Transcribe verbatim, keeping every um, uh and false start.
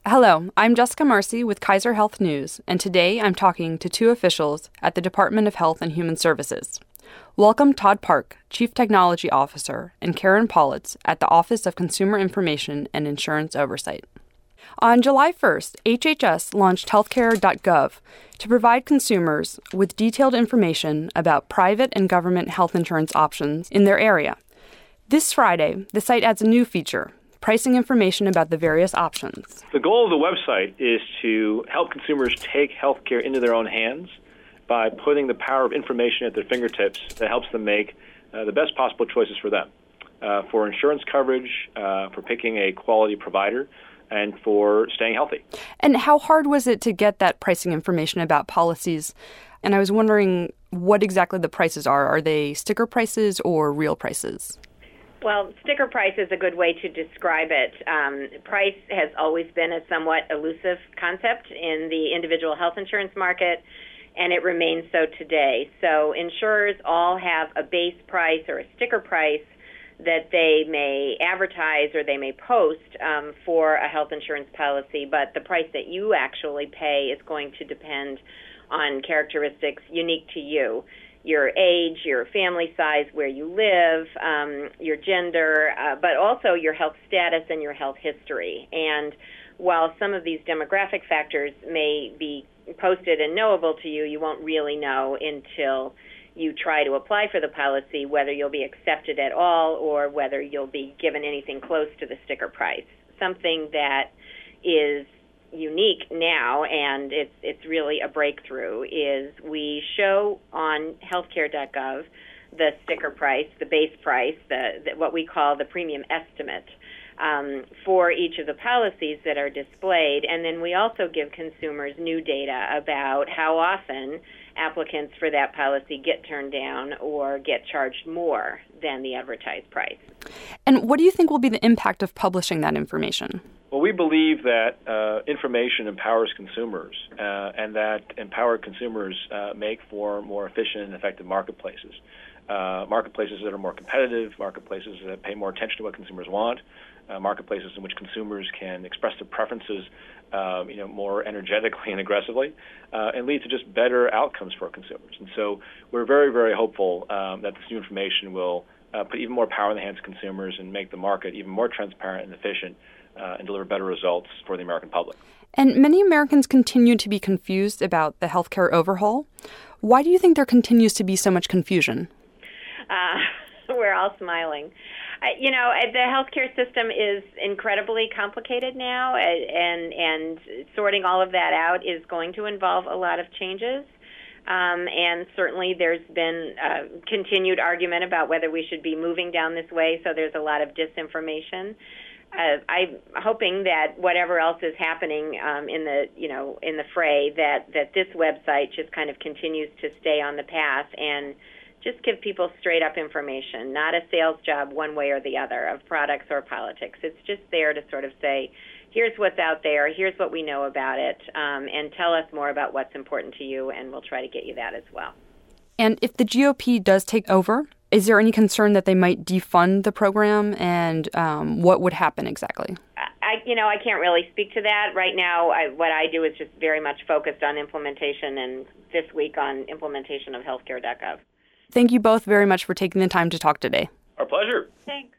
Hello, I'm Jessica Marcy with Kaiser Health News, and today I'm talking to two officials at the Department of Health and Human Services. Welcome Todd Park, Chief Technology Officer, and Karen Politz at the Office of Consumer Information and Insurance Oversight. On July first, H H S launched healthcare dot gov to provide consumers with detailed information about private and government health insurance options in their area. This Friday, the site adds a new feature, pricing information about the various options. The goal of the website is to help consumers take healthcare into their own hands by putting the power of information at their fingertips that helps them make uh, the best possible choices for them, uh, for insurance coverage, uh, for picking a quality provider, and for staying healthy. And how hard was it to get that pricing information about policies? And I was wondering what exactly the prices are. Are they sticker prices or real prices? Well, sticker price is a good way to describe it. Um, price has always been a somewhat elusive concept in the individual health insurance market, and it remains so today. So insurers all have a base price or a sticker price that they may advertise or they may post um, for a health insurance policy, but the price that you actually pay is going to depend on characteristics unique to you. Your age, your family size, where you live, um, your gender, uh, but also your health status and your health history. And while some of these demographic factors may be posted and knowable to you, you won't really know until you try to apply for the policy whether you'll be accepted at all or whether you'll be given anything close to the sticker price. Something that is unique now, and it's it's really a breakthrough, is we show on healthcare dot gov the sticker price, the base price, the, the what we call the premium estimate um, for each of the policies that are displayed, and then we also give consumers new data about how often applicants for that policy get turned down or get charged more than the advertised price. And what do you think will be the impact of publishing that information? Well, we believe that uh, information empowers consumers uh, and that empowered consumers uh, make for more efficient and effective marketplaces. Uh, marketplaces that are more competitive, marketplaces that pay more attention to what consumers want, uh, marketplaces in which consumers can express their preferences um, you know, more energetically and aggressively, uh, and lead to just better outcomes for consumers. And so we're very, very hopeful um, that this new information will uh, put even more power in the hands of consumers and make the market even more transparent and efficient Uh, and deliver better results for the American public. And many Americans continue to be confused about the healthcare overhaul. Why do you think there continues to be so much confusion? Uh, we're all smiling. Uh, you know, the healthcare system is incredibly complicated now, and and sorting all of that out is going to involve a lot of changes. Um, and certainly there's been a continued argument about whether we should be moving down this way, so there's a lot of disinformation. Uh, I'm hoping that whatever else is happening um, in the, you know, in the fray, that, that this website just kind of continues to stay on the path and just give people straight up information, not a sales job one way or the other of products or politics. It's just there to sort of say, here's what's out there, here's what we know about it, um, and tell us more about what's important to you, and we'll try to get you that as well. And if the G O P does take over, is there any concern that they might defund the program, and um, what would happen exactly? I, you know, I can't really speak to that. Right now, I, what I do is just very much focused on implementation, and this week on implementation of healthcare dot gov. Thank you both very much for taking the time to talk today. Our pleasure. Thanks.